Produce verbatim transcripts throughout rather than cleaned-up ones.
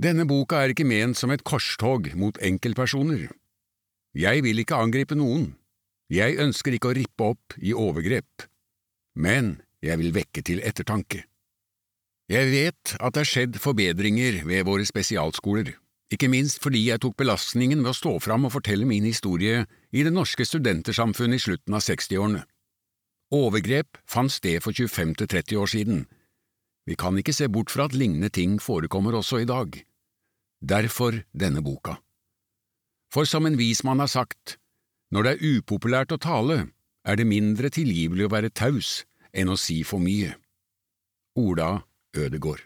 Denne boka er ikke ment som et korstog mot enkeltpersoner. Jeg vil ikke angripe noen. Jeg ønsker ikke å rippe opp i overgrep. Men jeg vil vekke til ettertanke. Jeg vet at det er skjedd forbedringer ved våre spesialskoler, ikke minst fordi jeg tok belastningen ved å stå fram og fortelle min historie i det norske studentersamfunnet i slutten av sekstiårene. Overgrep fant sted for tjuefem til tretti år siden. Vi kan ikke se bort fra at lignende ting forekommer også i dag. Derfor denne boka. For som en vismann har sagt, når det er upopulært å tale, er det mindre tilgivelig å være taus enn å si for mye. Ola Ødegård.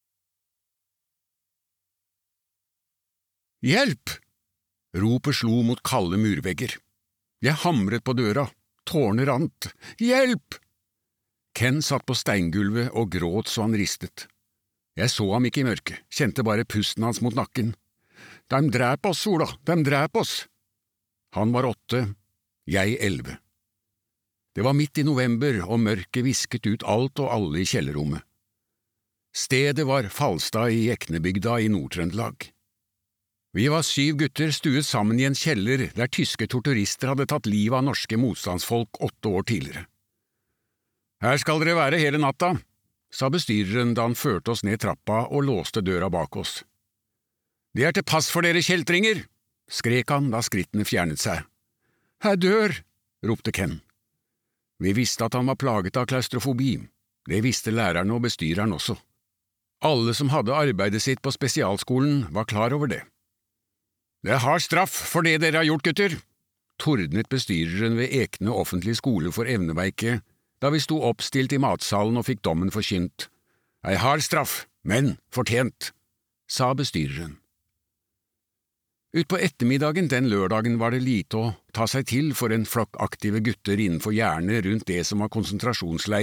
Hjelp! Ropet slo mot kalde murvegger. Jeg hamret på døra, tårene rant. Hjelp! Ken satt på steingulvet og gråt så han ristet. Jeg så ham ikke i mørket, kjente bare pusten hans mot nakken. De drep oss, Ola, de drep oss! Han var åtte, jeg elleve. Det var midt i november, og mørket visket ut alt og alle i kjellerrommet. Stedet var Falstad i Eknebygda i Nord-Trøndelag. Vi var syv gutter stuet sammen i en kjeller der tyske torturister hadde tatt livet av norske motstandsfolk åtte år tidligere. Her skal dere være hele natta, sa bestyreren da han førte oss ned trappa og låste døra bak oss. Det er til pass for dere kjeltringer, skrek han da skrittene fjernet seg. Jeg dør, ropte Ken. Vi visste at han var plaget av klaustrofobi. Det visste lærerne og bestyreren også. Alle som hadde arbeidet sitt på spesialskolen var klar over det. Det er hard straff for det dere har gjort, gutter, tordnet bestyreren ved Ekne offentlige skole for evneveike da vi sto oppstilt i matsalen og fikk dommen forkynt. Ei hard straff, men fortjent, sa bestyreren. Utpå ettermiddagen den lørdagen var det lite å ta seg til for en flokk aktive gutter innenfor hjernet rundt det som var konsentrasjonsleir